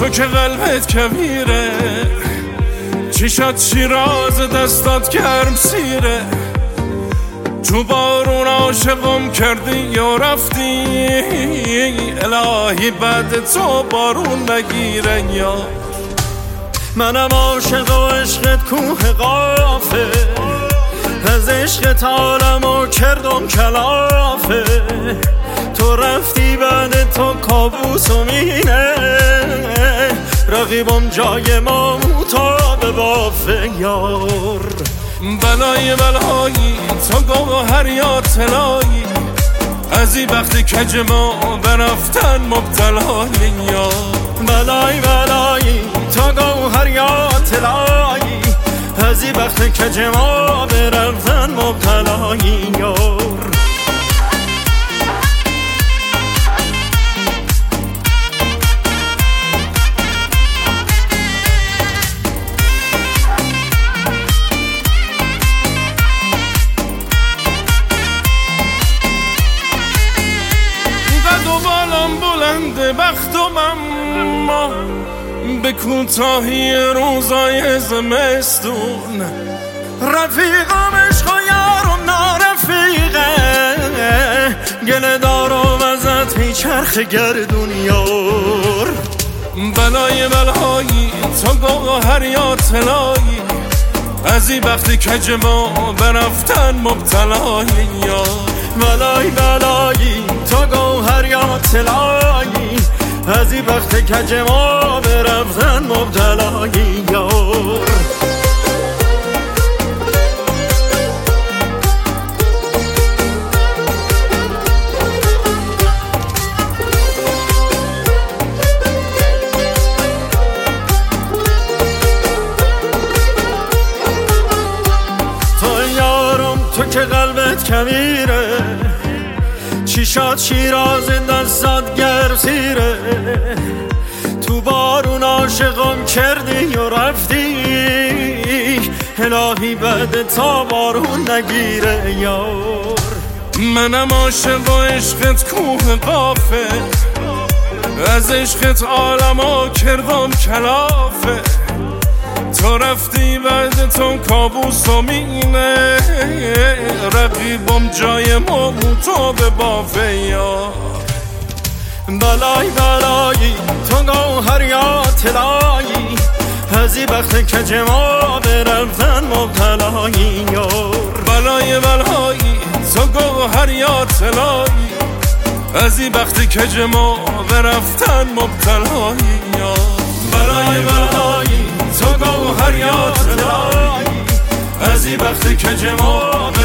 تو که قلبت کبیره، چشات شیراز دستات گرم سیره. تو بارون عاشقم کردی یا رفتی، الهی بعد تو بارون نگیره. یا منم عاشق و عشقت کوه قافه، از عشقت عالمو کردم کلافه. تو رفتی بعد تو کابوسم اینه، رقیبم جای ما تا به بافه. یار بلای بلایی تو گوهر یا طلایی، از این وقتی کج ما به رفتن مبتلایی. یا بلای بلایی تو گوهر یا طلایی، از این وقتی کج ما به رفتن مبتلایی. یار بلند بختم اما به کوتاهی روزای زمستون، رفیقم عشق و یارم نارفیقه، گله دارم ازت میچرخ گردون. یار بلای بلایی تو گوهر یا طلایی، از این وقتی کج ما به رفتن مبتلایی. یا بلای بلایی تو گوهر یا طلایی، از این وقت کج ما به رفتن مبتلایی. یار تو یارم تو که قلبت کبیره، چشات شیراز دستات گرم سیره. تو بارون عاشقم کردی و رفتی، الهی بعد تا بارون نگیره. یار منم عاشق و عشقت کوه قافه، از عشقت عالمو کردم کلافه. تو رفتی بعد تو کابوسم اینه، رقیبم جای ما تو به بافه. یا بلای بلایی تو گوهر یا طلایی، از این وقت کج ما به رفتن مبتلایی. یار بلای بلایی تو گوهر یا طلایی، از این وقت کج ما به رفتن مبتلایی. یا بلای بلایی تو گوهر یا طلایی، از این وقت کج ما